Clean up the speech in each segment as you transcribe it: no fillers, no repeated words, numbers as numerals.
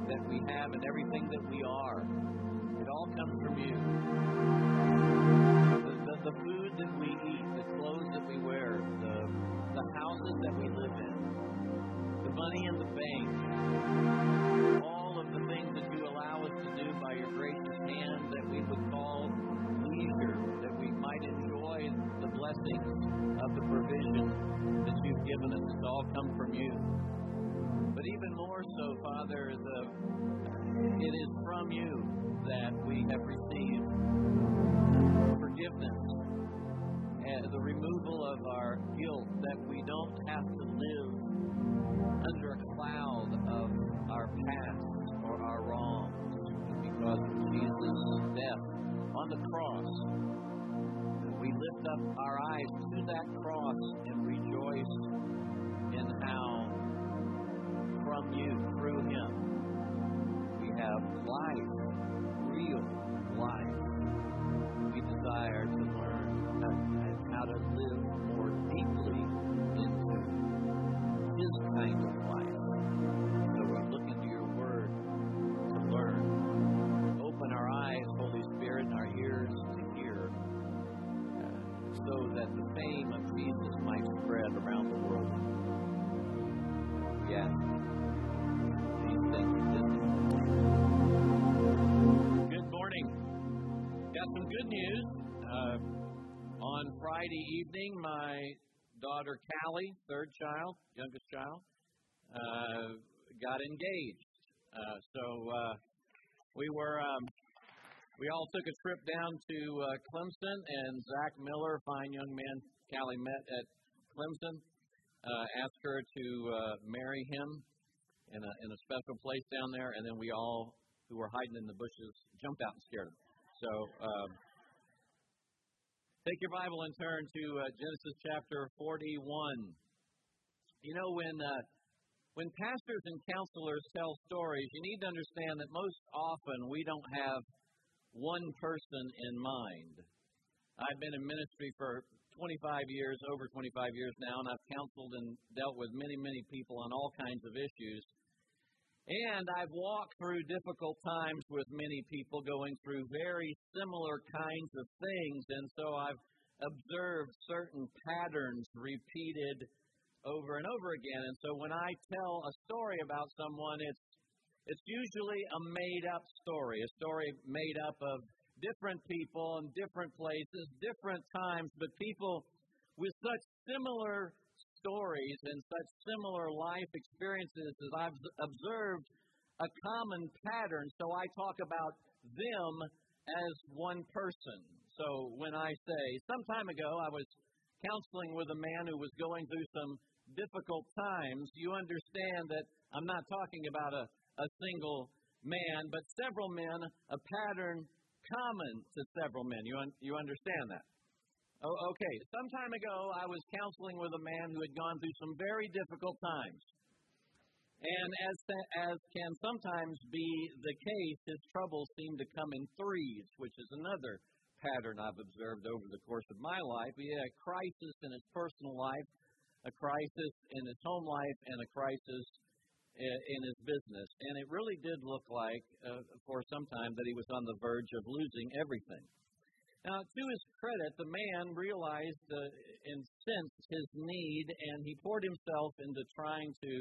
that we have and everything that we are. It all comes from you. The food that we eat, the clothes that we wear, the houses that we live in, the money in the bank, all of the things that you allow us to do by your gracious hand that we would call leisure, that we might enjoy the blessings of the provision that you've given us. It's all come from you. But even more so, Father, it is from you that we have received forgiveness and the removal of our guilt, that we don't have to live under a cloud of our past or our wrongs because of Jesus' death on the cross. We lift up our eyes to that cross and rejoice in how from you, through him, we have life, real life. We desire to learn how to live more deeply into his kind of life. So we look into your word to learn. Open our eyes, Holy Spirit, and our ears to hear, so that the fame of Jesus might spread around the world. Yes. These things exist. Good morning. Got some good news. On Friday evening, my daughter Callie, third child, youngest child, got engaged. We all took a trip down to Clemson, and Zach Miller, fine young man Callie met at Clemson, asked her to marry him in a special place down there, and then we all, who were hiding in the bushes, jumped out and scared him. So take your Bible and turn to Genesis chapter 41. You know, when pastors and counselors tell stories, you need to understand that most often we don't have one person in mind. I've been in ministry for 25 years, over 25 years now, and I've counseled and dealt with many, many people on all kinds of issues. And I've walked through difficult times with many people going through very similar kinds of things, and so I've observed certain patterns repeated over and over again. And so when I tell a story about someone, it's usually a made-up story, a story made up of different people in different places, different times, but people with such similar stories and such similar life experiences as I've observed a common pattern. So I talk about them as one person. So when I say, some time ago I was counseling with a man who was going through some difficult times, you understand that I'm not talking about a single man, but several men, a pattern common to several men. You understand that? Oh, okay. Some time ago, I was counseling with a man who had gone through some very difficult times. And as can sometimes be the case, his troubles seem to come in threes, which is another pattern I've observed over the course of my life. He had a crisis in his personal life, a crisis in his home life, and a crisis in his business. And it really did look like, for some time, that he was on the verge of losing everything. Now, to his credit, the man realized and sensed his need, and he poured himself into trying to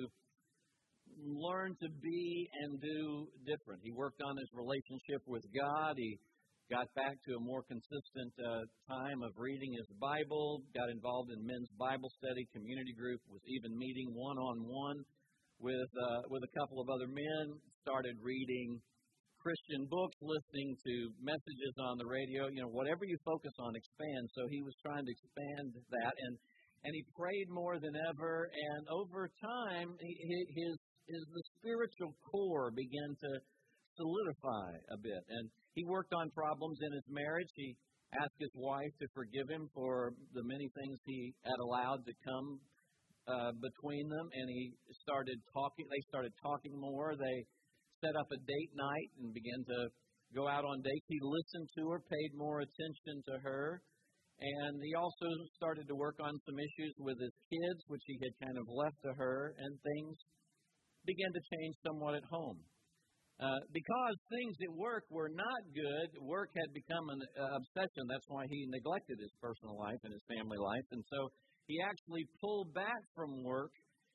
learn to be and do different. He worked on his relationship with God. He got back to a more consistent time of reading his Bible, got involved in men's Bible study, community group, was even meeting one-on-one with a couple of other men, started reading Christian books, listening to messages on the radio. You know, whatever you focus on expands. So he was trying to expand that, and he prayed more than ever. And over time, the spiritual core began to solidify a bit. And he worked on problems in his marriage. He asked his wife to forgive him for the many things he had allowed to come between them, and he started talking. They started talking more. They set up a date night and began to go out on dates. He listened to her, paid more attention to her, and he also started to work on some issues with his kids, which he had kind of left to her, and things began to change somewhat at home. Because things at work were not good, work had become an obsession. That's why he neglected his personal life and his family life. And so he actually pulled back from work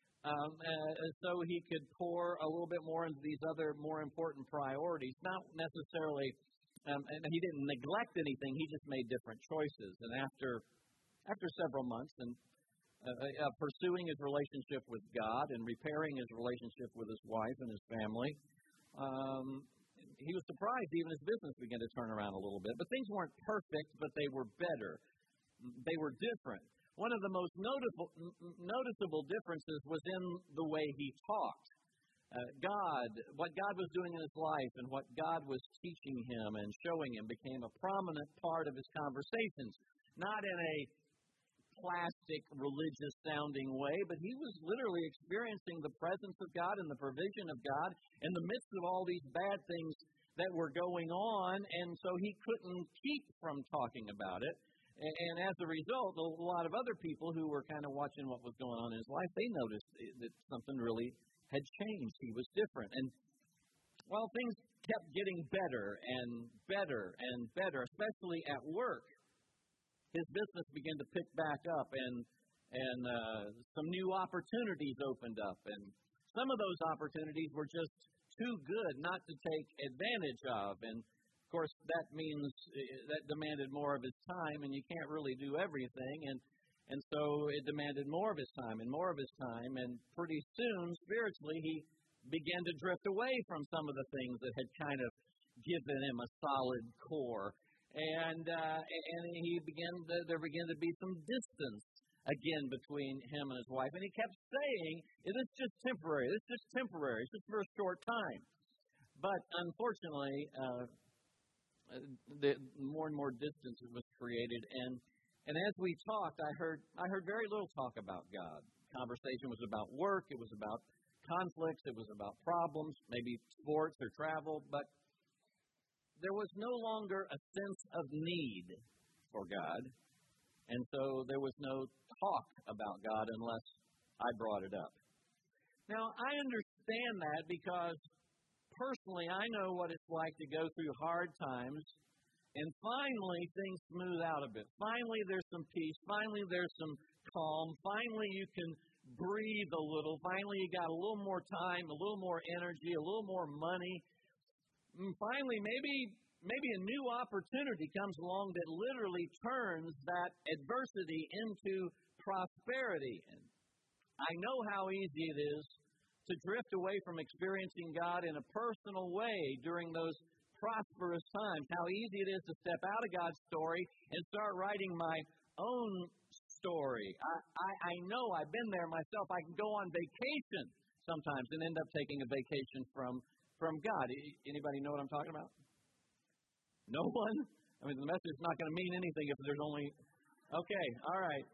so he could pour a little bit more into these other more important priorities. Not necessarily, and he didn't neglect anything. He just made different choices. And after several months and pursuing his relationship with God and repairing his relationship with his wife and his family, he was surprised even his business began to turn around a little bit. But things weren't perfect, but they were better. They were different. One of the most noticeable differences was in the way he talked. What God was doing in his life and what God was teaching him and showing him became a prominent part of his conversations. Not in a plastic, religious-sounding way, but he was literally experiencing the presence of God and the provision of God in the midst of all these bad things that were going on, and so he couldn't keep from talking about it. And as a result, a lot of other people who were kind of watching what was going on in his life, they noticed that something really had changed. He was different. And while things kept getting better and better and better, especially at work, his business began to pick back up, and some new opportunities opened up. And some of those opportunities were just too good not to take advantage of. And, of course, that means that demanded more of his time, and you can't really do everything. And so it demanded more of his time and more of his time. And pretty soon, spiritually, he began to drift away from some of the things that had kind of given him a solid core. And there began to be some distance again between him and his wife. And he kept saying, it's just temporary. It's just temporary. It's just for a short time. But unfortunately, more and more distance was created. And as we talked, I heard very little talk about God. Conversation was about work. It was about conflicts. It was about problems, maybe sports or travel. But there was no longer a sense of need for God, and so there was no talk about God unless I brought it up. Now, I understand that because personally I know what it's like to go through hard times, and finally things smooth out a bit. Finally there's some peace. Finally there's some calm. Finally you can breathe a little. Finally you got a little more time, a little more energy, a little more money. Finally, maybe a new opportunity comes along that literally turns that adversity into prosperity. And I know how easy it is to drift away from experiencing God in a personal way during those prosperous times. How easy it is to step out of God's story and start writing my own story. I know I've been there myself. I can go on vacation sometimes and end up taking a vacation from God. Anybody know what I'm talking about? No one? I mean, the message is not going to mean anything if there's only... Okay, all right.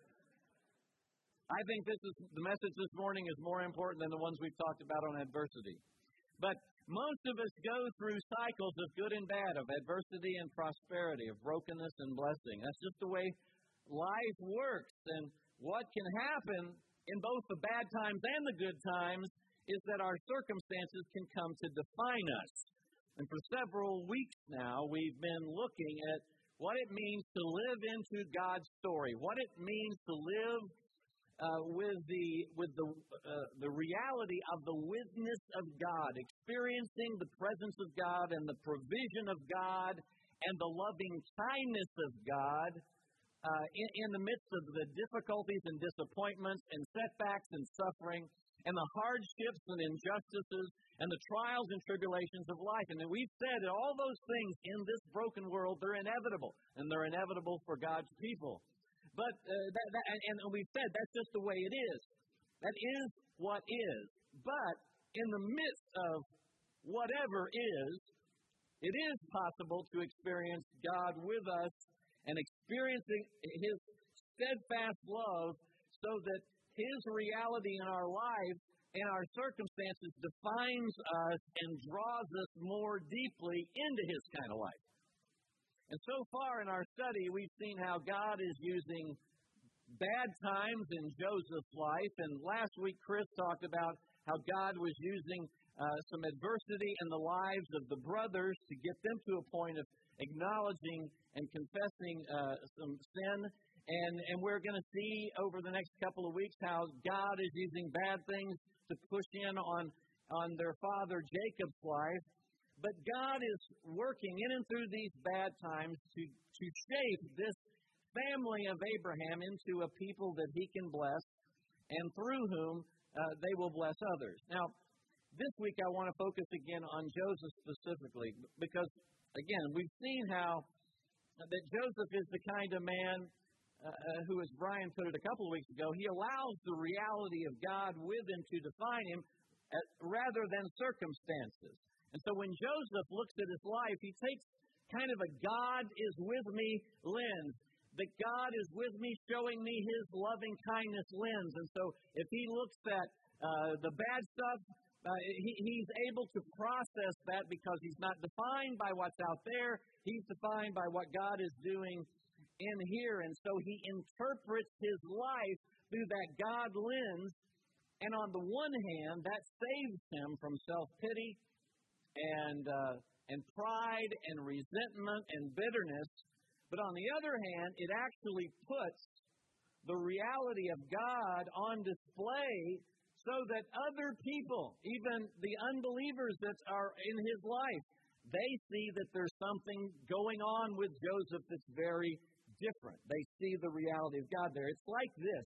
I think the message this morning is more important than the ones we've talked about on adversity. But most of us go through cycles of good and bad, of adversity and prosperity, of brokenness and blessing. That's just the way life works. And what can happen in both the bad times and the good times is that our circumstances can come to define us. And for several weeks now, we've been looking at what it means to live into God's story, what it means to live with the reality of the witness of God, experiencing the presence of God and the provision of God and the loving kindness of God in the midst of the difficulties and disappointments and setbacks and suffering and the hardships and injustices and the trials and tribulations of life. And we've said that all those things in this broken world, they're inevitable, and they're inevitable for God's people. But and we've said that's just the way it is. That is what is. But in the midst of whatever is, it is possible to experience God with us and experiencing His steadfast love so that His reality in our life and our circumstances defines us and draws us more deeply into His kind of life. And so far in our study, we've seen how God is using bad times in Joseph's life. And last week, Chris talked about how God was using some adversity in the lives of the brothers to get them to a point of acknowledging and confessing some sin. And we're going to see over the next couple of weeks how God is using bad things to push in on their father Jacob's life. But God is working in and through these bad times to shape this family of Abraham into a people that he can bless, and through whom they will bless others. Now, this week I want to focus again on Joseph specifically, because, again, we've seen how that Joseph is the kind of man who, as Brian put it a couple of weeks ago, he allows the reality of God with him to define him rather than circumstances. And so when Joseph looks at his life, he takes kind of a God is with me lens. That God is with me, showing me His loving kindness lens. And so if he looks at the bad stuff, he's able to process that because he's not defined by what's out there. He's defined by what God is doing in here. And so he interprets his life through that God lens. And on the one hand, that saves him from self-pity and pride and resentment and bitterness. But on the other hand, it actually puts the reality of God on display so that other people, even the unbelievers that are in his life, they see that there's something going on with Joseph that's very different. They see the reality of God there. It's like this.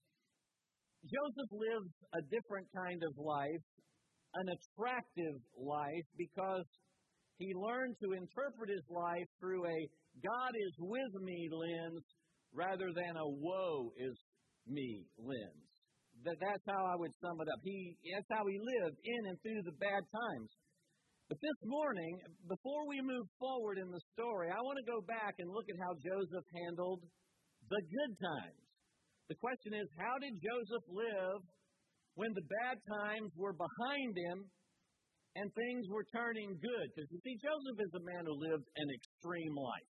Joseph lives a different kind of life, an attractive life, because he learned to interpret his life through a God is with me lens rather than a woe is me lens. That's how I would sum it up. That's how he lived in and through the bad times. But this morning, before we move forward in the story, I want to go back and look at how Joseph handled the good times. The question is, how did Joseph live when the bad times were behind him and things were turning good? Because you see, Joseph is a man who lived an extreme life.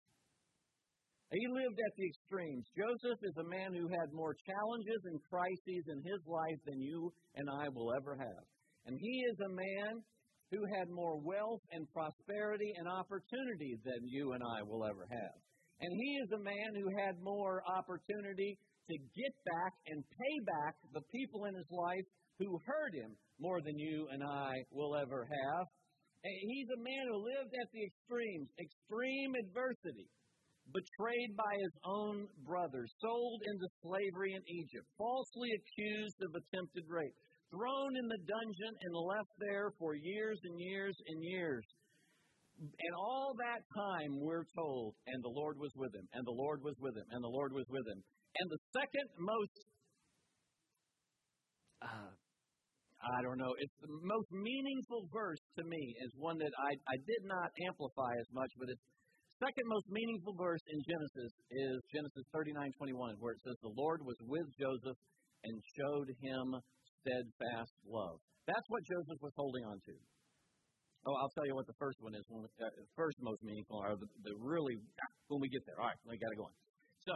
He lived at the extremes. Joseph is a man who had more challenges and crises in his life than you and I will ever have. And he is a man who had more wealth and prosperity and opportunity than you and I will ever have. And he is a man who had more opportunity to get back and pay back the people in his life who hurt him more than you and I will ever have. And he's a man who lived at the extremes, extreme adversity, betrayed by his own brothers, sold into slavery in Egypt, falsely accused of attempted rape, thrown in the dungeon and left there for years and years and years. And all that time, we're told, and the Lord was with him, and the Lord was with him, and the Lord was with him. And the second most, it's the most meaningful verse to me is one that I did not amplify as much, but it's second most meaningful verse in Genesis is Genesis 39:21, where it says, the Lord was with Joseph and showed him steadfast love. That's what Joseph was holding on to. Oh, I'll tell you what the first one is. First most meaningful are the really, when we get there. All right, we got to go on. So,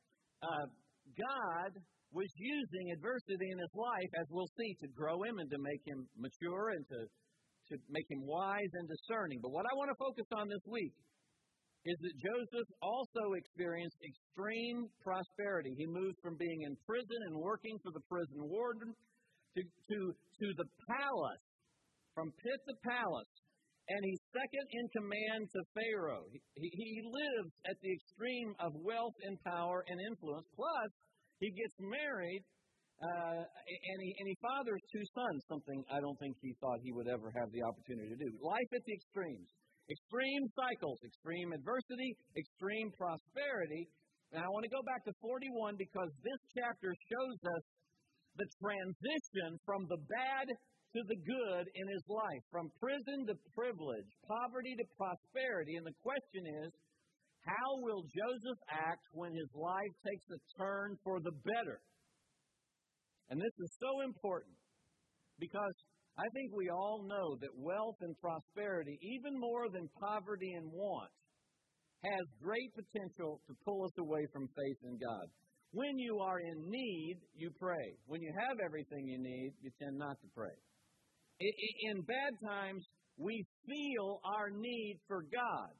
God was using adversity in his life, as we'll see, to grow him and to make him mature and to make him wise and discerning. But what I want to focus on this week is that Joseph also experienced extreme prosperity. He moved from being in prison and working for the prison warden to the palace, from pit to palace. And he's second in command to Pharaoh. He lives at the extreme of wealth and power and influence. Plus, he gets married and he fathers two sons, something I don't think he thought he would ever have the opportunity to do. Life at the extremes. Extreme cycles, extreme adversity, extreme prosperity. And I want to go back to 41 because this chapter shows us the transition from the bad to the good in his life, from prison to privilege, poverty to prosperity. And the question is, how will Joseph act when his life takes a turn for the better? And this is so important because I think we all know that wealth and prosperity, even more than poverty and want, has great potential to pull us away from faith in God. When you are in need, you pray. When you have everything you need, you tend not to pray. In bad times, we feel our need for God.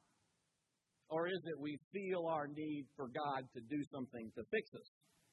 Or is it we feel our need for God to do something to fix us?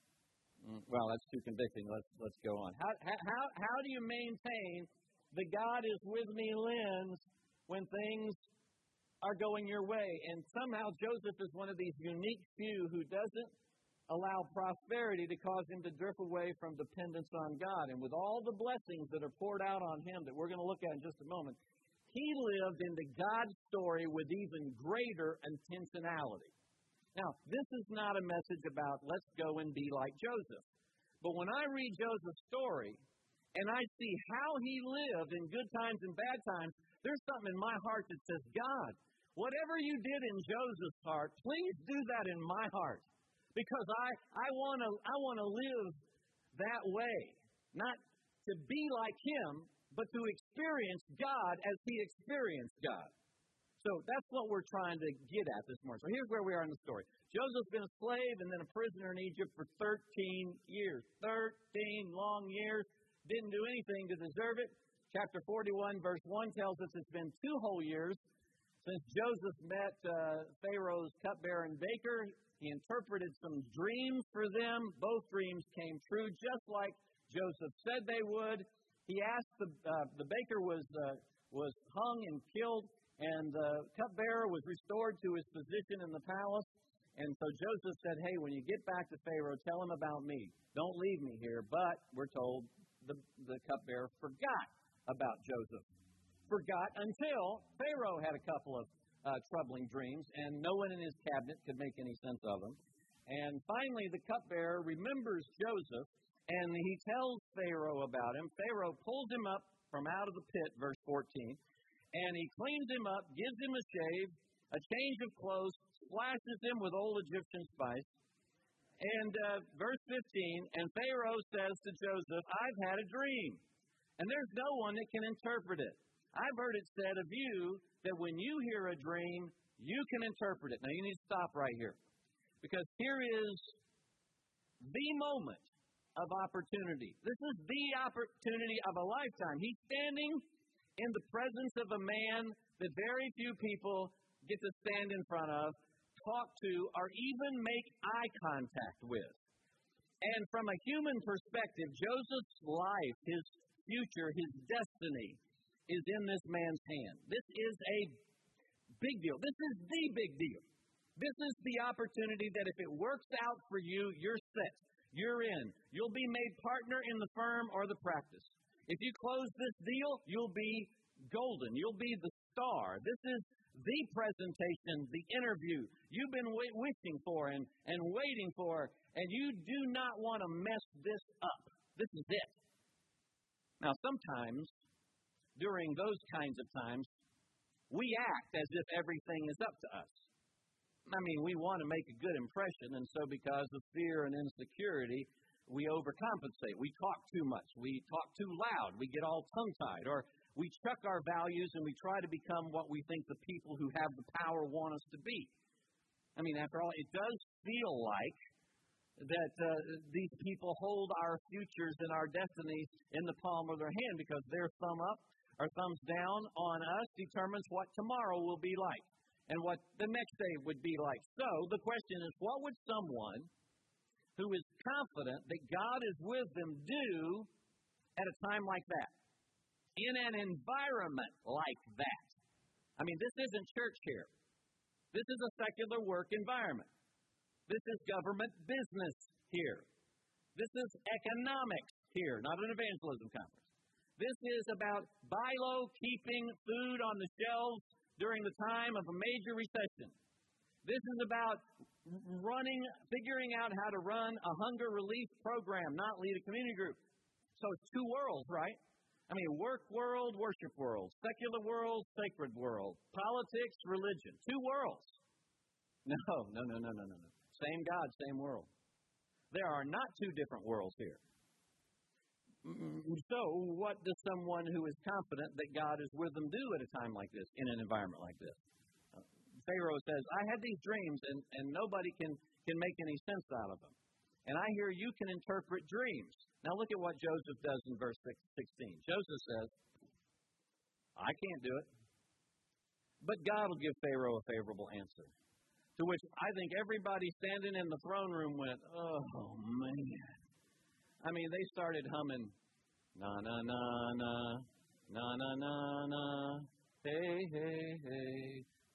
Well, that's too convicting. Let's go on. How do you maintain the God is with me lens when things are going your way? And somehow Joseph is one of these unique few who doesn't allow prosperity to cause him to drift away from dependence on God. And with all the blessings that are poured out on him that we're going to look at in just a moment, he lived into God's story with even greater intentionality. Now, this is not a message about let's go and be like Joseph. But when I read Joseph's story and I see how he lived in good times and bad times, there's something in my heart that says, God, whatever you did in Joseph's heart, please do that in my heart. Because I want to live that way. Not to be like him, but to experience God as he experienced God. So that's what we're trying to get at this morning. So here's where we are in the story. Joseph's been a slave and then a prisoner in Egypt for 13 years. 13 long years. Didn't do anything to deserve it. Chapter 41, verse 1 tells us it's been 2 whole years since Joseph met Pharaoh's cupbearer and baker. He interpreted some dreams for them. Both dreams came true, just like Joseph said they would. He asked the baker was hung and killed, and the cupbearer was restored to his position in the palace. And so Joseph said, hey, when you get back to Pharaoh, tell him about me. Don't leave me here. But we're told the cupbearer forgot about Joseph. Forgot until Pharaoh had a couple of troubling dreams, and no one in his cabinet could make any sense of them. And finally, the cupbearer remembers Joseph, and he tells Pharaoh about him. Pharaoh pulls him up from out of the pit, verse 14, and he cleans him up, gives him a shave, a change of clothes, splashes him with old Egyptian spice. And verse 15, and Pharaoh says to Joseph, I've had a dream, and there's no one that can interpret it. I've heard it said of you that when you hear a dream, you can interpret it. Now, you need to stop right here, because here is the moment of opportunity. This is the opportunity of a lifetime. He's standing in the presence of a man that very few people get to stand in front of, talk to, or even make eye contact with. And from a human perspective, Joseph's life, his future, his destiny is in this man's hand. This is a big deal. This is the big deal. This is the opportunity that if it works out for you, you're set. You're in. You'll be made partner in the firm or the practice. If you close this deal, you'll be golden. You'll be the star. This is the presentation, the interview you've been wishing for and waiting for, and you do not want to mess this up. This is it. Now, sometimes, during those kinds of times, we act as if everything is up to us. I mean, we want to make a good impression, and so because of fear and insecurity, we overcompensate. We talk too much. We talk too loud. We get all tongue-tied, or we chuck our values and we try to become what we think the people who have the power want us to be. I mean, after all, it does feel like that these people hold our futures and our destinies in the palm of their hand, because their thumb up or thumbs down on us determines what tomorrow will be like and what the next day would be like. So the question is, what would someone who is confident that God is with them do at a time like that, in an environment like that? I mean, this isn't church here. This is a secular work environment. This is government business here. This is economics here, not an evangelism conference. This is about buy low, keeping food on the shelves during the time of a major recession. This is about figuring out how to run a hunger relief program, not lead a community group. So it's two worlds, right? I mean, work world, worship world, secular world, sacred world, politics, religion. Two worlds. No. Same God, same world. There are not two different worlds here. So what does someone who is confident that God is with them do at a time like this, in an environment like this? Pharaoh says, I had these dreams, and nobody can make any sense out of them. And I hear you can interpret dreams. Now look at what Joseph does in verse 16. Joseph says, I can't do it. But God will give Pharaoh a favorable answer. To which I think everybody standing in the throne room went, oh, man. I mean, they started humming, na, na, na, na, na, na, na, na, hey, hey, hey,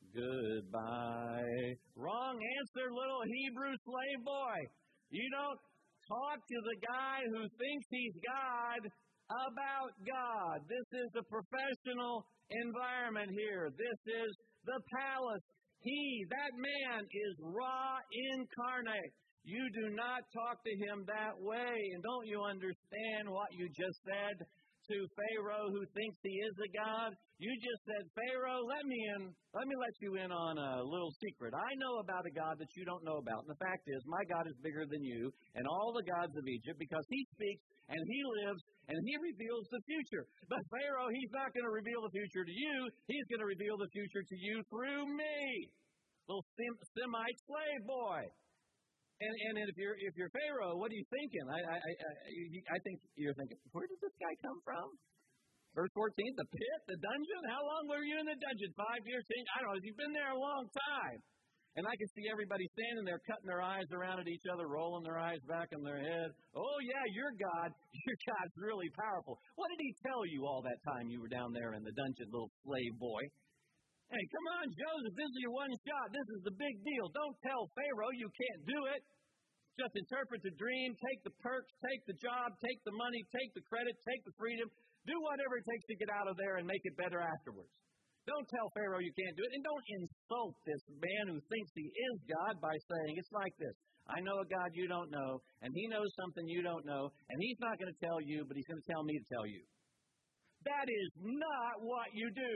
goodbye. Wrong answer, little Hebrew slave boy. You don't talk to the guy who thinks he's God about God. This is a professional environment here. This is the palace. That man is Ra incarnate. You do not talk to him that way. And don't you understand what you just said to Pharaoh who thinks he is a God? You just said, Pharaoh, let me let you in on a little secret. I know about a God that you don't know about. And the fact is, my God is bigger than you and all the gods of Egypt because he speaks and he lives and he reveals the future. But Pharaoh, he's not going to reveal the future to you. He's going to reveal the future to you through me. Little Semite slave boy. And if you're Pharaoh, what are you thinking? I think you're thinking, where did this guy come from? Verse 14, the pit, the dungeon? How long were you in the dungeon? 5 years? I don't know. You've been there a long time. And I can see everybody standing there cutting their eyes around at each other, rolling their eyes back in their head. Oh, yeah, your God's really powerful. What did he tell you all that time you were down there in the dungeon, little slave boy? Hey, come on, Joseph, this is your one shot. This is the big deal. Don't tell Pharaoh you can't do it. Just interpret the dream, take the perks, take the job, take the money, take the credit, take the freedom. Do whatever it takes to get out of there and make it better afterwards. Don't tell Pharaoh you can't do it. And don't insult this man who thinks he is God by saying, it's like this. I know a God you don't know, and he knows something you don't know, and he's not going to tell you, but he's going to tell me to tell you. That is not what you do.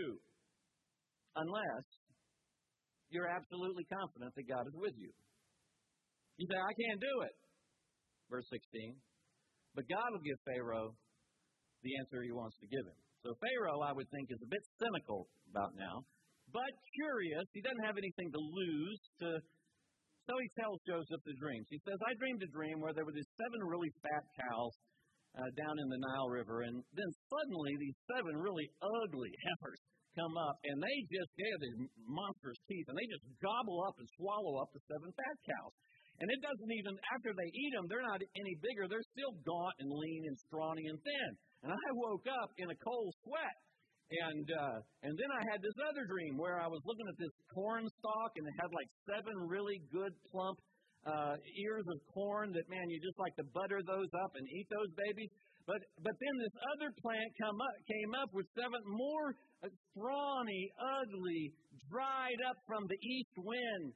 Unless you're absolutely confident that God is with you. You say, I can't do it. Verse 16. But God will give Pharaoh the answer he wants to give him. So Pharaoh, I would think, is a bit cynical about now, but curious. He doesn't have anything to lose. So he tells Joseph the dreams. He says, I dreamed a dream where there were these 7 really fat cows down in the Nile River, and then suddenly these 7 really ugly heifers come up, and they have these monstrous teeth, and they just gobble up and swallow up the 7 fat cows. And it doesn't even, after they eat them, they're not any bigger. They're still gaunt and lean and scrawny and thin. And I woke up in a cold sweat. And then I had this other dream where I was looking at this corn stalk, and it had like 7 really good plump ears of corn that, man, you just like to butter those up and eat those babies. But then this other plant came up with 7 more scrawny, ugly, dried up from the east wind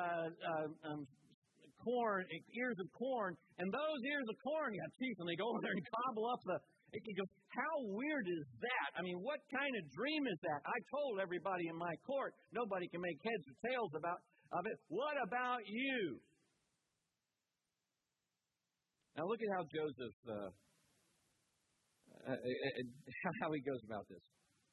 corn, ears of corn, and those ears of corn got teeth, and they go over there and gobble up you go, how weird is that? I mean, what kind of dream is that? I told everybody in my court, nobody can make heads or tails of it. What about you? Now look at how Joseph, how he goes about this.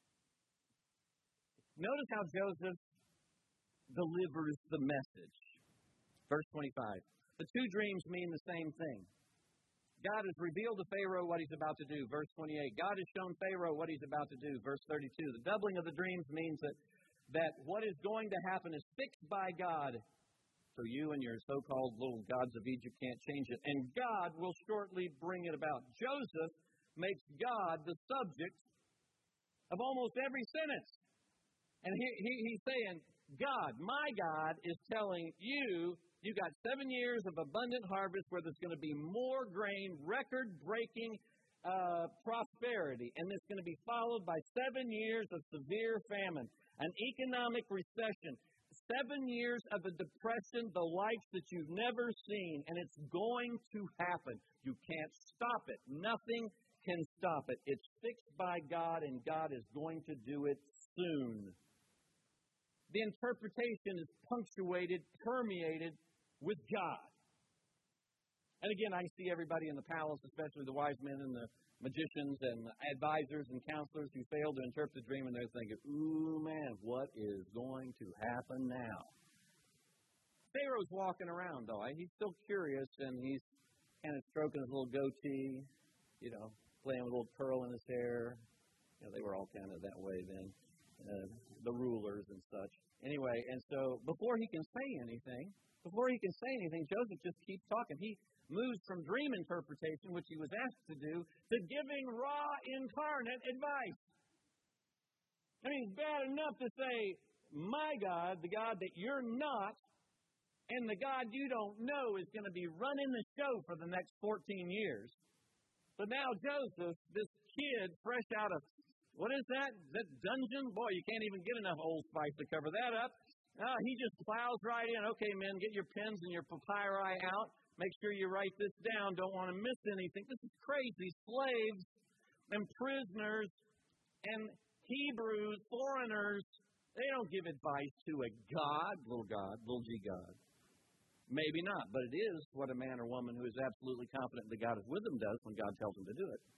Notice how Joseph delivers the message. Verse 25. The 2 dreams mean the same thing. God has revealed to Pharaoh what he's about to do. Verse 28. God has shown Pharaoh what he's about to do. Verse 32. The doubling of the dreams means that what is going to happen is fixed by God. So you and your so-called little gods of Egypt can't change it. And God will shortly bring it about. Joseph makes God the subject of almost every sentence. And he's saying, God, my God, is telling you, you got 7 years of abundant harvest where there's going to be more grain, record-breaking prosperity. And it's going to be followed by 7 years of severe famine, an economic recession, 7 years of a depression, the likes that you've never seen. And it's going to happen. You can't stop it. Nothing can stop it. It's fixed by God, and God is going to do it soon. The interpretation is punctuated, permeated with God. And again, I see everybody in the palace, especially the wise men and the magicians and advisors and counselors who fail to interpret the dream, and they're thinking, ooh, man, what is going to happen now? Pharaoh's walking around, though. He's still curious, and he's kind of stroking his little goatee, playing with a little curl in his hair. They were all kind of that way then, the rulers and such. Anyway, and so before he can say anything, Joseph just keeps talking. He moves from dream interpretation, which he was asked to do, to giving raw, incarnate advice. I mean, it's bad enough to say, my God, the God that you're not, and the God you don't know is going to be running the show for the next 14 years. But now Joseph, this kid, fresh out of, what is that? That dungeon? Boy, you can't even get enough Old Spice to cover that up. He just plows right in. Okay, men, get your pens and your papyri out. Make sure you write this down. Don't want to miss anything. This is crazy. Slaves and prisoners and Hebrews, foreigners, they don't give advice to a God, little g God. Maybe not, but it is what a man or woman who is absolutely confident that God is with them does when God tells them to do it.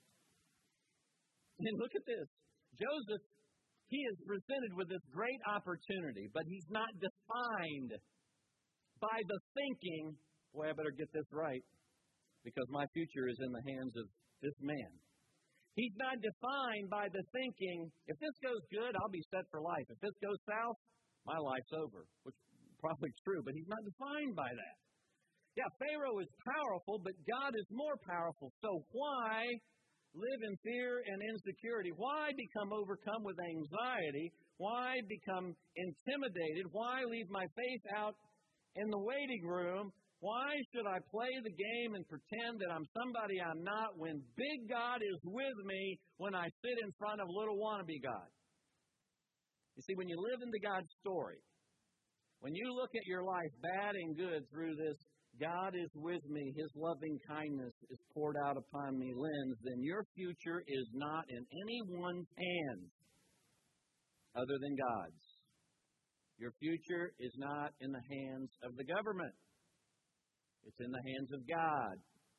And look at this. Joseph, he is presented with this great opportunity, but he's not defined by the thinking, boy, I better get this right, because my future is in the hands of this man. He's not defined by the thinking, if this goes good, I'll be set for life. If this goes south, my life's over, which is probably true, but he's not defined by that. Yeah, Pharaoh is powerful, but God is more powerful. So why live in fear and insecurity? Why become overcome with anxiety? Why become intimidated? Why leave my faith out in the waiting room? Why should I play the game and pretend that I'm somebody I'm not when big God is with me when I sit in front of little wannabe God? You see, when you live into God's story, when you look at your life, bad and good, through this God is with me, His loving kindness is poured out upon me lens, then your future is not in anyone's hands other than God's. Your future is not in the hands of the government. It's in the hands of God.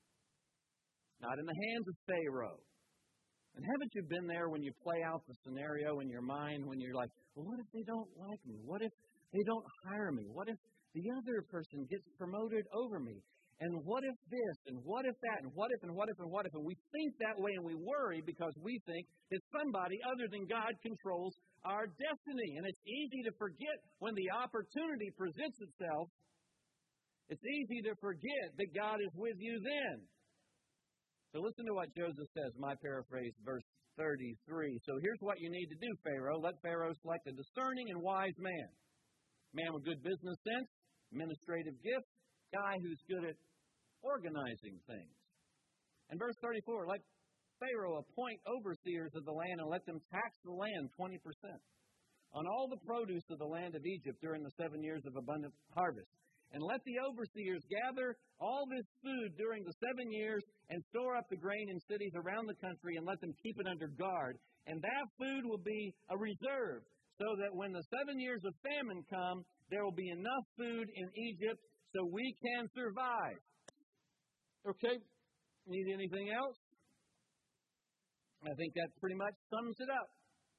Not in the hands of Pharaoh. And haven't you been there when you play out the scenario in your mind when you're like, well, what if they don't like me? What if they don't hire me? What if the other person gets promoted over me? And what if this? And what if that? And what if, and what if, and what if? And we think that way and we worry because we think that somebody other than God controls our destiny. And it's easy to forget when the opportunity presents itself. It's easy to forget that God is with you then. So listen to what Joseph says, my paraphrase, verse 33. So here's what you need to do, Pharaoh. Let Pharaoh select a discerning and wise man. Man with good business sense, administrative gifts, guy who's good at organizing things. And verse 34, let Pharaoh appoint overseers of the land and let them tax the land 20% on all the produce of the land of Egypt during the 7 years of abundant harvest. And let the overseers gather all this food during the 7 years and store up the grain in cities around the country and let them keep it under guard. And that food will be a reserve, so that when the 7 years of famine come, there will be enough food in Egypt so we can survive. Okay? Need anything else? I think that pretty much sums it up.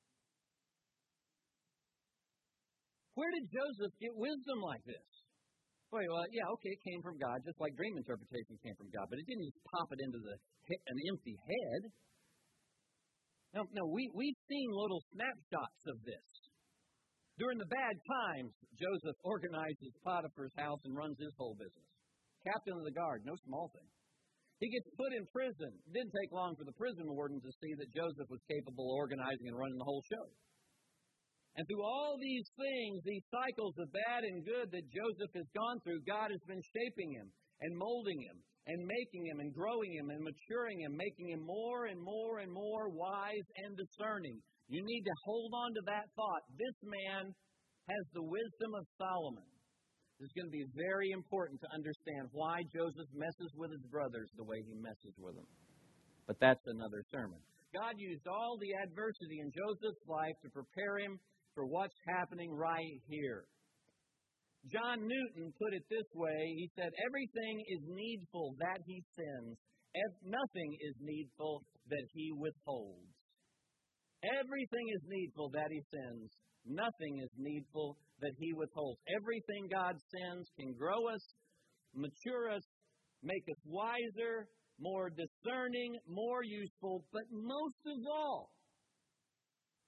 Where did Joseph get wisdom like this? Well, it came from God, just like dream interpretation came from God, but it didn't just pop it into an empty head. No, we've seen little snapshots of this. During the bad times, Joseph organizes Potiphar's house and runs his whole business. Captain of the guard, no small thing. He gets put in prison. It didn't take long for the prison warden to see that Joseph was capable of organizing and running the whole show. And through all these things, these cycles of bad and good that Joseph has gone through, God has been shaping him and molding him and making him and growing him and maturing him, making him more and more and more wise and discerning. You need to hold on to that thought. This man has the wisdom of Solomon. This is going to be very important to understand why Joseph messes with his brothers the way he messes with them. But that's another sermon. God used all the adversity in Joseph's life to prepare him for what's happening right here. John Newton put it this way. He said, everything is needful that he sends. Nothing is needful that he withholds. Everything is needful that he sends. Nothing is needful that he withholds. Everything God sends can grow us, mature us, make us wiser, more discerning, more useful, but most of all,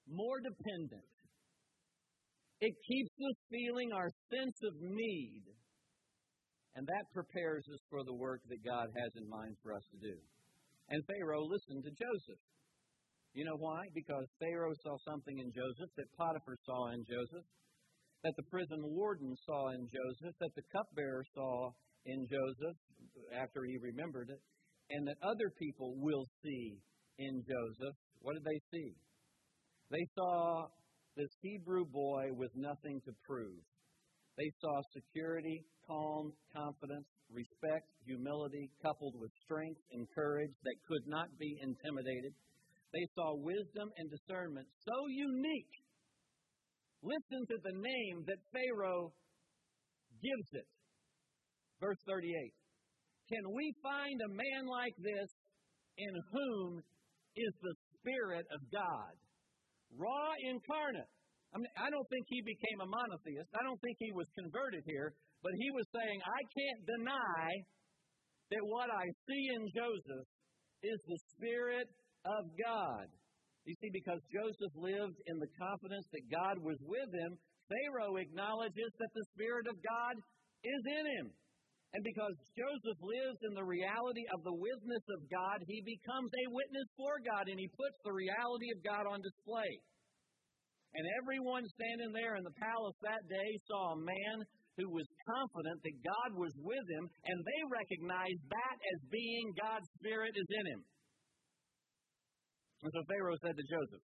more dependent. It keeps us feeling our sense of need. And that prepares us for the work that God has in mind for us to do. And Pharaoh listened to Joseph. You know why? Because Pharaoh saw something in Joseph that Potiphar saw in Joseph, that the prison warden saw in Joseph, that the cupbearer saw in Joseph after he remembered it, and that other people will see in Joseph. What did they see? They saw this Hebrew boy with nothing to prove. They saw security, calm, confidence, respect, humility, coupled with strength and courage that could not be intimidated. They saw wisdom and discernment so unique. Listen to the name that Pharaoh gives it. Verse 38. Can we find a man like this in whom is the Spirit of God? Raw incarnate. I don't think he became a monotheist. I don't think he was converted here. But he was saying, I can't deny that what I see in Joseph is the Spirit of God. You see, because Joseph lived in the confidence that God was with him, Pharaoh acknowledges that the Spirit of God is in him. And because Joseph lives in the reality of the witness of God, he becomes a witness for God, and he puts the reality of God on display. And everyone standing there in the palace that day saw a man who was confident that God was with him, and they recognized that as being God's Spirit is in him. And so Pharaoh said to Joseph,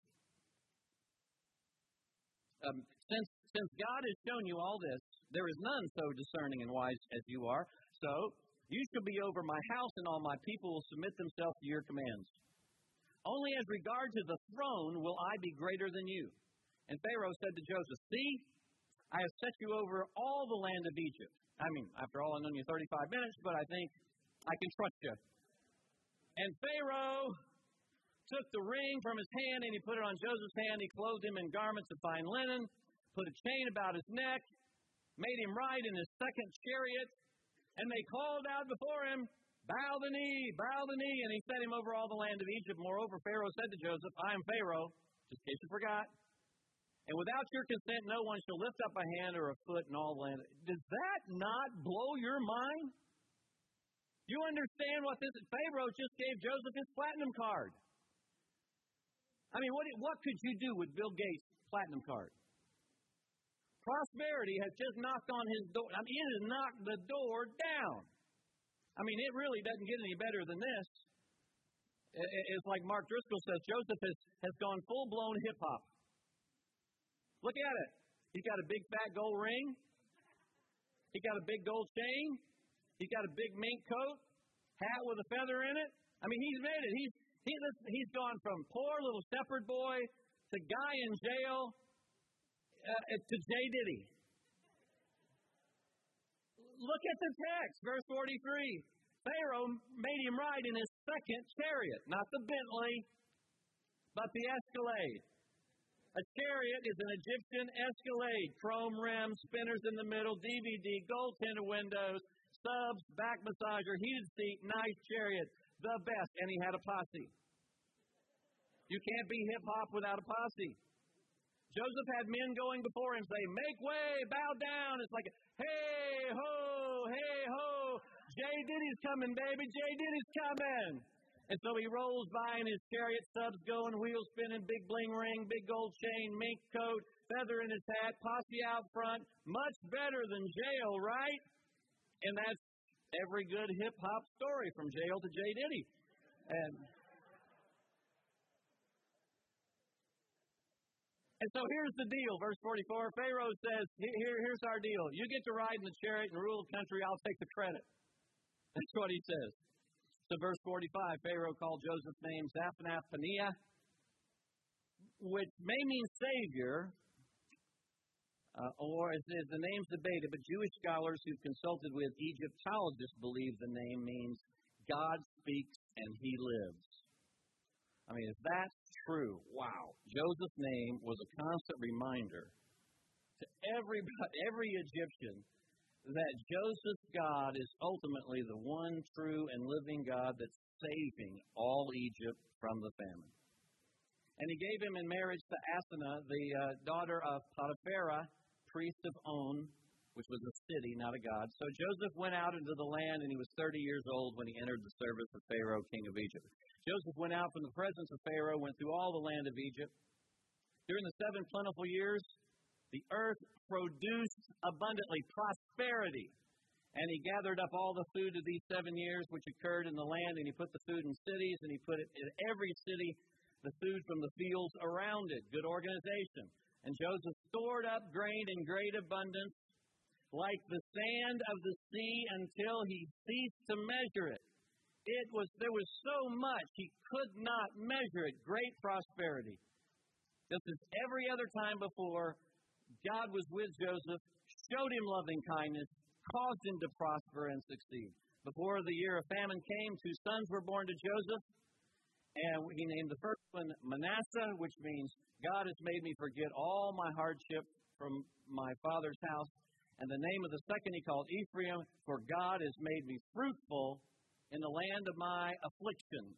since God has shown you all this, there is none so discerning and wise as you are. So you shall be over my house, and all my people will submit themselves to your commands. Only as regard to the throne will I be greater than you. And Pharaoh said to Joseph, see, I have set you over all the land of Egypt. After all, I've known you 35 minutes, but I think I can trust you. And Pharaoh took the ring from his hand, and he put it on Joseph's hand. He clothed him in garments of fine linen, put a chain about his neck, made him ride in his second chariot, and they called out before him, bow the knee, and he set him over all the land of Egypt. Moreover, Pharaoh said to Joseph, I am Pharaoh, just in case you forgot, and without your consent no one shall lift up a hand or a foot in all the land. Does that not blow your mind? You understand what this is? Pharaoh just gave Joseph his platinum card. What could you do with Bill Gates' platinum card? Prosperity has just knocked on his door. It has knocked the door down. It really doesn't get any better than this. It's like Mark Driscoll says, Joseph has gone full-blown hip-hop. Look at it. He's got a big fat gold ring. He's got a big gold chain. He's got a big mink coat, hat with a feather in it. He's made it. He's gone from poor little shepherd boy to guy in jail to J. Diddy. Look at the text, verse 43. Pharaoh made him ride in his second chariot, not the Bentley, but the Escalade. A chariot is an Egyptian Escalade, chrome rims, spinners in the middle, DVD, gold tinted windows, subs, back massager, heated seat, nice chariot, the best. And he had a posse. You can't be hip-hop without a posse. Joseph had men going before him say, make way, bow down. It's like, hey, ho, J. Diddy's coming, baby, J. Diddy's coming. And so he rolls by in his chariot, subs going, wheels spinning, big bling ring, big gold chain, mink coat, feather in his hat, posse out front. Much better than jail, right? And that's every good hip-hop story from jail to J. Diddy. And so here's the deal, verse 44. Pharaoh says, here's our deal. You get to ride in the chariot and rule the country, I'll take the credit. That's what he says. So verse 45, Pharaoh called Joseph's name Zaphnath-Paneah, which may mean Savior, or as the name's debated, but Jewish scholars who've consulted with Egyptologists believe the name means God speaks and he lives. If that's true, wow. Joseph's name was a constant reminder to every Egyptian that Joseph's God is ultimately the one true and living God that's saving all Egypt from the famine. And he gave him in marriage to Asenath, the daughter of Potiphera, priest of On, which was a city, not a god. So Joseph went out into the land, and he was 30 years old when he entered the service of Pharaoh, king of Egypt. Joseph went out from the presence of Pharaoh, went through all the land of Egypt. During the 7 plentiful years, the earth produced abundantly prosperity. And he gathered up all the food of these 7 years which occurred in the land, and he put the food in cities, and he put it in every city, the food from the fields around it. Good organization. And Joseph stored up grain in great abundance, like the sand of the sea, until he ceased to measure it. There was so much he could not measure it. Great prosperity. Just as every other time before, God was with Joseph, showed him loving kindness, caused him to prosper and succeed. Before the year of famine came, 2 sons were born to Joseph, and he named the first one Manasseh, which means God has made me forget all my hardship from my father's house. And the name of the second he called Ephraim, for God has made me fruitful in the land of my affliction.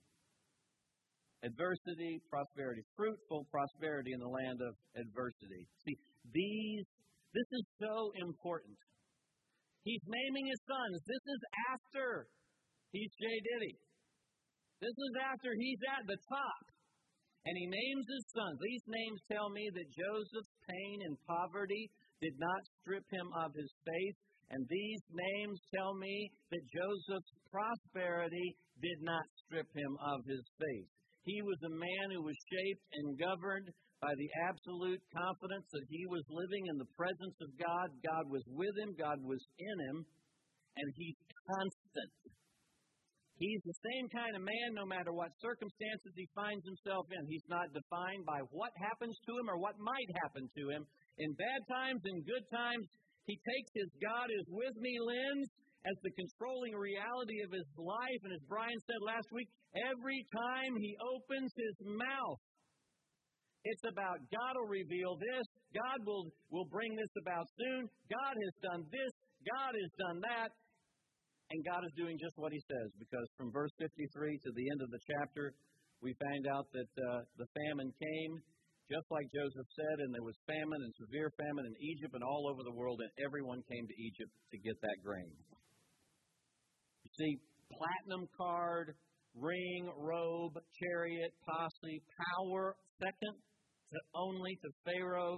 Adversity, prosperity. Fruitful prosperity in the land of adversity. See, this is so important. He's naming his sons. This is after he's J. Diddy. This is after he's at the top. And he names his sons. These names tell me that Joseph's pain and poverty did not strip him of his faith. And these names tell me that Joseph's prosperity did not strip him of his faith. He was a man who was shaped and governed by the absolute confidence that he was living in the presence of God. God was with him. God was in him. And he's constant. He's the same kind of man no matter what circumstances he finds himself in. He's not defined by what happens to him or what might happen to him. In bad times and good times, he takes his God is with me lens as the controlling reality of his life. And as Brian said last week, every time he opens his mouth, it's about God will reveal this. God will bring this about soon. God has done this. God has done that. And God is doing just what he says, because from verse 53 to the end of the chapter, we find out that the famine came, just like Joseph said, and there was famine and severe famine in Egypt and all over the world, and everyone came to Egypt to get that grain. You see, platinum card, ring, robe, chariot, posse, power, second only to Pharaoh.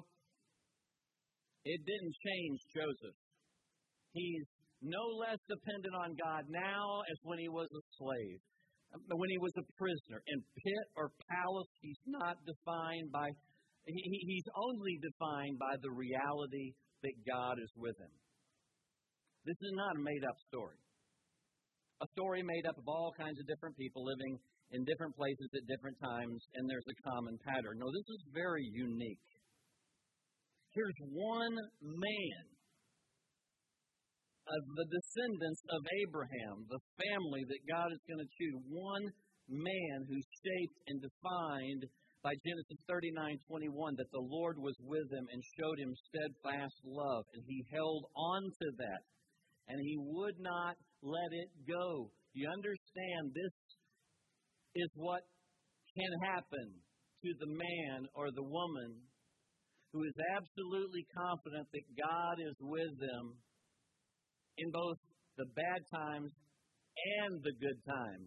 It didn't change Joseph. He's no less dependent on God now as when he was a slave, when he was a prisoner. In pit or palace, he's not defined by, he's only defined by the reality that God is with him. This is not a made-up story. A story made up of all kinds of different people living in different places at different times, and there's a common pattern. No, this is very unique. Here's one man of the descendants of Abraham, the family that God is going to choose. One man who's shaped and defined by Genesis 39:21, that the Lord was with him and showed him steadfast love. And he held on to that. And he would not let it go. You understand, this is what can happen to the man or the woman who is absolutely confident that God is with them in both the bad times and the good times.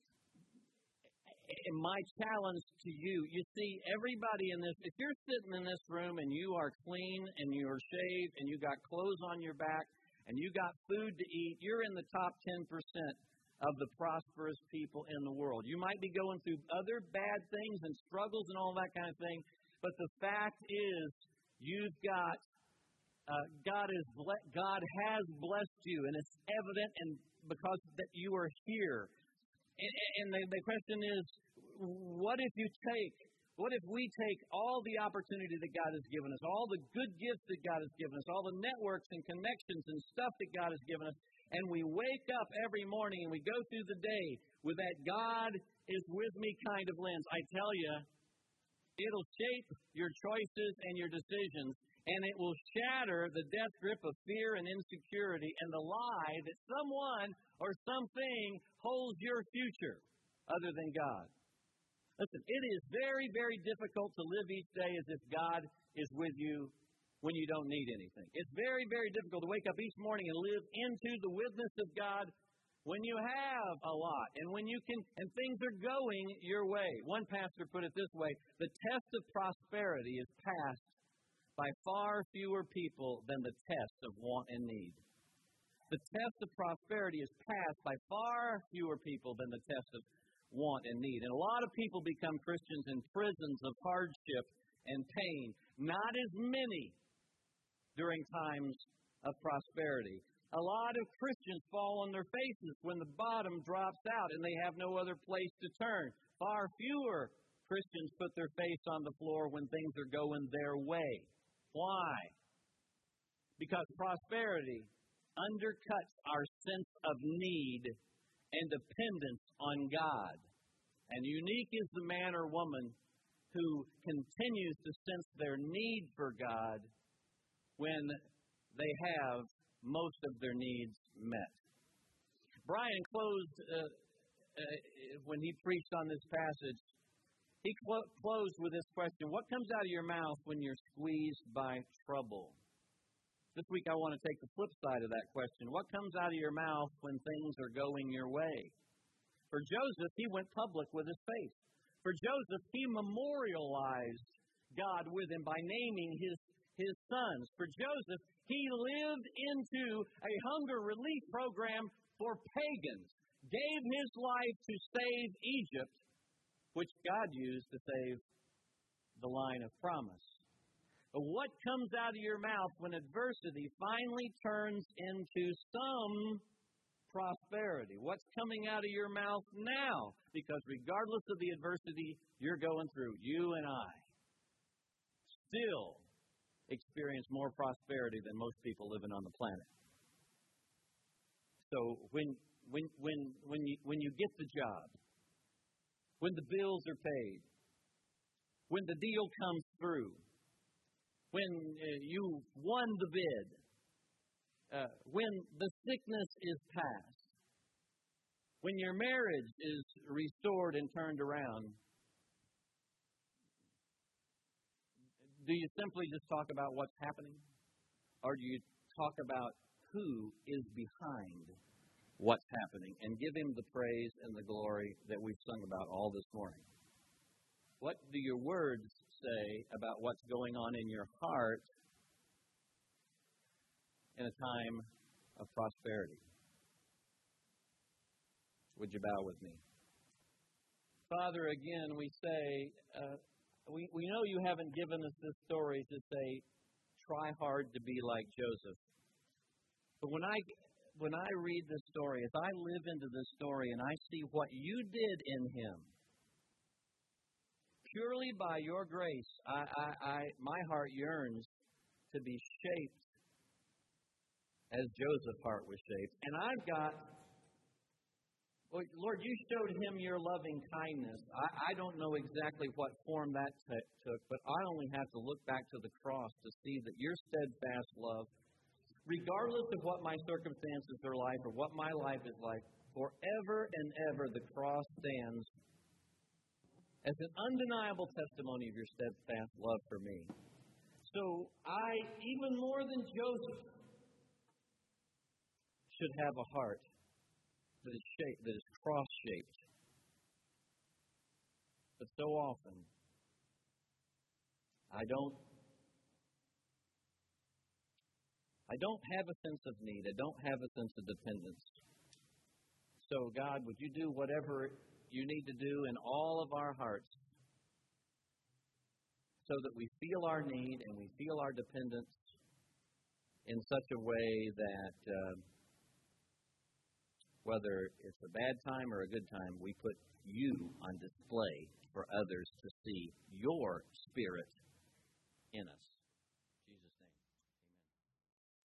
And my challenge to you, you see, everybody in this, if you're sitting in this room and you are clean and you're shaved and you got clothes on your back and you got food to eat, you're in the top 10% of the prosperous people in the world. You might be going through other bad things and struggles and all that kind of thing, but the fact is you've got God has blessed you, and it's evident, and because that you are here. And the question is, what if we take all the opportunity that God has given us, all the good gifts that God has given us, all the networks and connections and stuff that God has given us, and we wake up every morning and we go through the day with that God is with me kind of lens? I tell you, it'll shape your choices and your decisions. And it will shatter the death grip of fear and insecurity and the lie that someone or something holds your future other than God. Listen, it is very, very difficult to live each day as if God is with you when you don't need anything. It's very, very difficult to wake up each morning and live into the witness of God when you have a lot and when you can, and things are going your way. One pastor put it this way: the test of prosperity is passed by far fewer people than the test of want and need. The test of prosperity is passed by far fewer people than the test of want and need. And a lot of people become Christians in prisons of hardship and pain. Not as many during times of prosperity. A lot of Christians fall on their faces when the bottom drops out and they have no other place to turn. Far fewer Christians put their face on the floor when things are going their way. Why? Because prosperity undercuts our sense of need and dependence on God. And unique is the man or woman who continues to sense their need for God when they have most of their needs met. Brian closed, when he preached on this passage, he closed with this question: what comes out of your mouth when you're squeezed by trouble? This week I want to take the flip side of that question. What comes out of your mouth when things are going your way? For Joseph, he went public with his faith. For Joseph, he memorialized God with him by naming his sons. For Joseph, he lived into a hunger relief program for pagans, gave his life to save Egypt, which God used to save the line of promise. But what comes out of your mouth when adversity finally turns into some prosperity? What's coming out of your mouth now? Because regardless of the adversity you're going through, you and I still experience more prosperity than most people living on the planet. So when you get the job, when the bills are paid, when the deal comes through, when you won the bid, when the sickness is past, when your marriage is restored and turned around, do you simply just talk about what's happening? Or do you talk about who is behind what's happening and give Him the praise and the glory that we've sung about all this morning? What do your words say about what's going on in your heart in a time of prosperity? Would you bow with me? Father, again, we say, we know you haven't given us this story to say, try hard to be like Joseph. But when I read this story, as I live into this story and I see what you did in him, purely by your grace, my heart yearns to be shaped as Joseph's heart was shaped. And I've got, Lord, you showed him your loving kindness. I don't know exactly what form that took, but I only have to look back to the cross to see that your steadfast love, regardless of what my circumstances are like or what my life is like, forever and ever the cross stands as an undeniable testimony of your steadfast love for me. So I, even more than Joseph, should have a heart that is shaped, that is cross-shaped. But so often, I don't have a sense of need. I don't have a sense of dependence. So, God, would you do whatever you need to do in all of our hearts so that we feel our need and we feel our dependence in such a way that whether it's a bad time or a good time, we put you on display for others to see your Spirit in us.